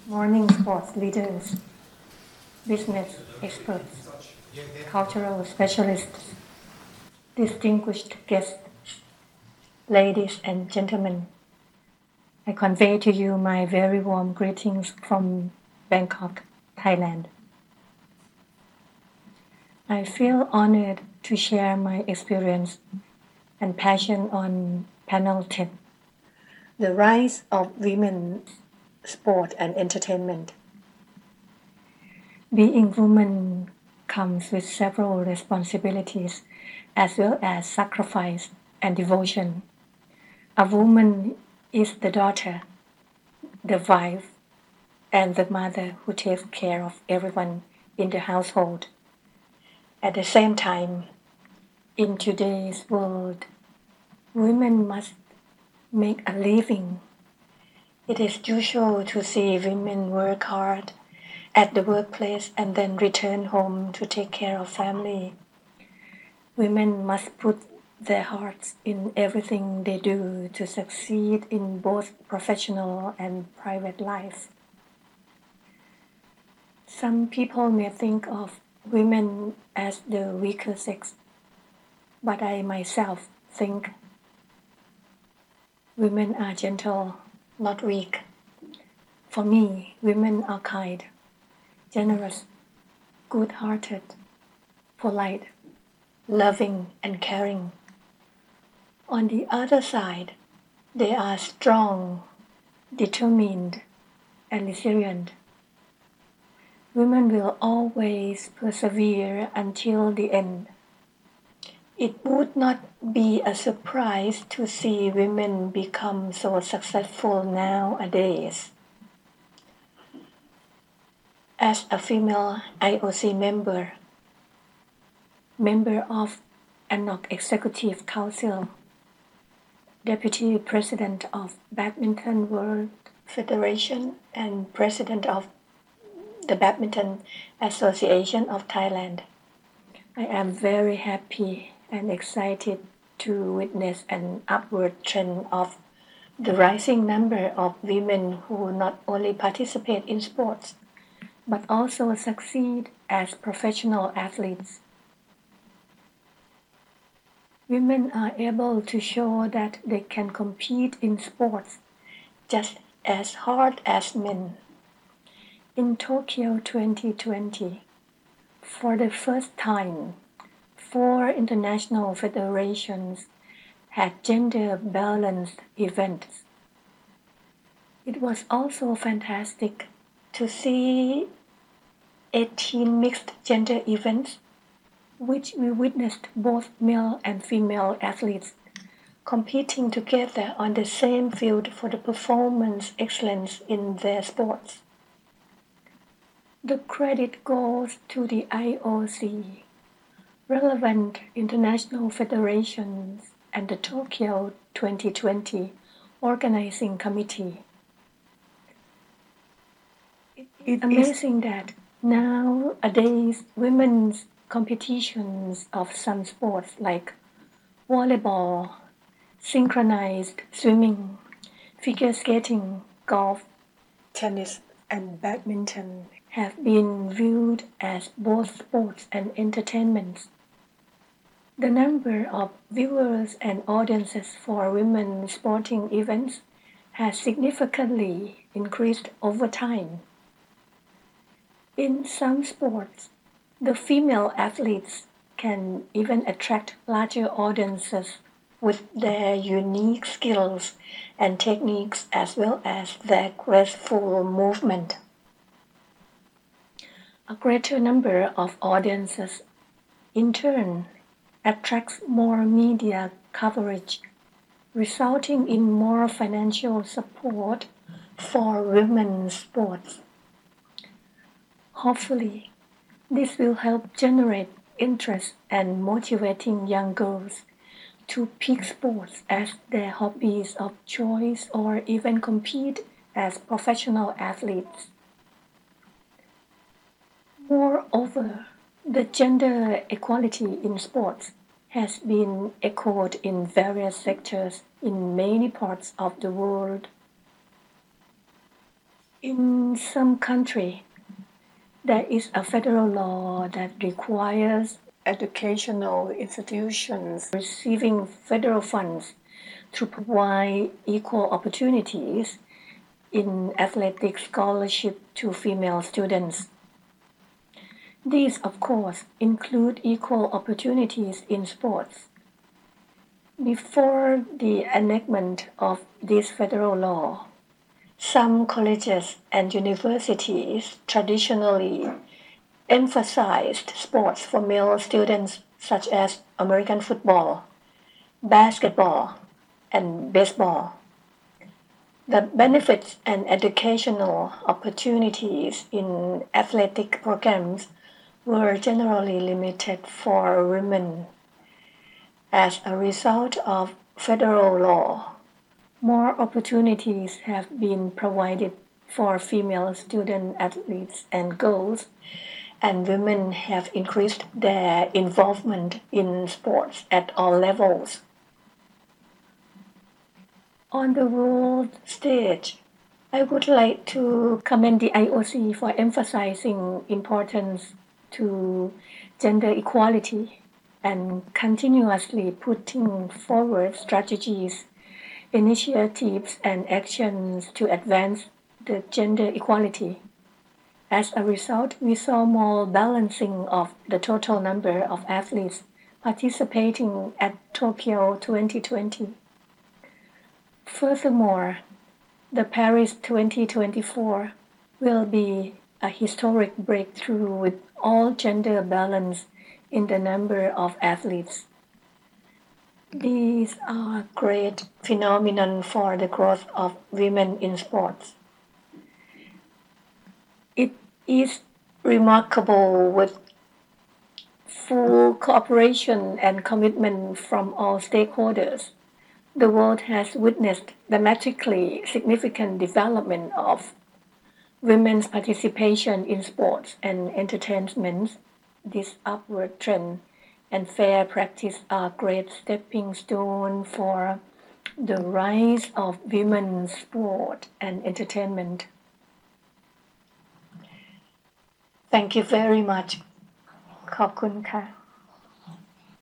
morning sports leaders, business experts, cultural specialists, distinguished guests, ladies and gentlemen. I convey to you my very warm greetings from Bangkok, Thailand. I feel honored to share my experience and passion on panel 10, the rise of women, sport and entertainment. Being woman comes with several responsibilities as well as sacrifice and devotion. A woman is the daughter, the wife, and the mother who takes care of everyone in the household. At the same time, in today's world, women must make a living. It is usual to see women work hard at the workplace and then return home to take care of family. Women must put their hearts in everything they do to succeed in both professional and private life. Some people may think of women as the weaker sex, but I myself think women are gentle, not weak. For me, women are kind, generous, good-hearted, polite, loving and caring. On the other side, they are strong, determined, and resilient. Women will always persevere until the end. It would not be a surprise to see women become so successful nowadays. As a female IOC member of ANOC Executive Council, Deputy President of Badminton World Federation and President of the Badminton Association of Thailand, I am very happy and excited to witness an upward trend of the rising number of women who not only participate in sports, but also succeed as professional athletes. Women are able to show that they can compete in sports just as hard as men. In Tokyo 2020, for the first time, 4 international federations had gender-balanced events. It was also fantastic to see 18 mixed gender events, which we witnessed both male and female athletes competing together on the same field for the performance excellence in their sports. The credit goes to the IOC, relevant international federations, and the Tokyo 2020 organizing committee. It's amazing that nowadays women's competitions of some sports like volleyball, synchronized swimming, figure skating, golf, tennis, and badminton have been viewed as both sports and entertainments. The number of viewers and audiences for women's sporting events has significantly increased over time. In some sports, the female athletes can even attract larger audiences with their unique skills and techniques as well as their graceful movement. A greater number of audiences, in turn, attracts more media coverage, resulting in more financial support for women's sports. Hopefully, this will help generate interest and motivating young girls to pick sports as their hobbies of choice or even compete as professional athletes. Moreover, the gender equality in sports has been echoed in various sectors in many parts of the world. In some country, there is a federal law that requires educational institutions receiving federal funds to provide equal opportunities in athletic scholarship to female students. These, of course, include equal opportunities in sports. Before the enactment of this federal law, some colleges and universities traditionally emphasized sports for male students such as American football, basketball, and baseball. The benefits and educational opportunities in athletic programs were generally limited for women. As a result of federal law, more opportunities have been provided for female student athletes and girls, and women have increased their involvement in sports at all levels. On the world stage, I would like to commend the IOC for emphasizing importance to gender equality and continuously putting forward strategies, initiatives, and actions to advance the gender equality. As a result, we saw more balancing of the total number of athletes participating at Tokyo 2020. Furthermore, the Paris 2024 will be a historic breakthrough with all gender balance in the number of athletes. These are great phenomenon for the growth of women in sports. It is remarkable with full cooperation and commitment from all stakeholders. The world has witnessed dramatically significant development of women's participation in sports and entertainment. This upward trend and fair practice are great stepping stones for the rise of women's sport and entertainment. Thank you very much. ขอบคุณค่ะ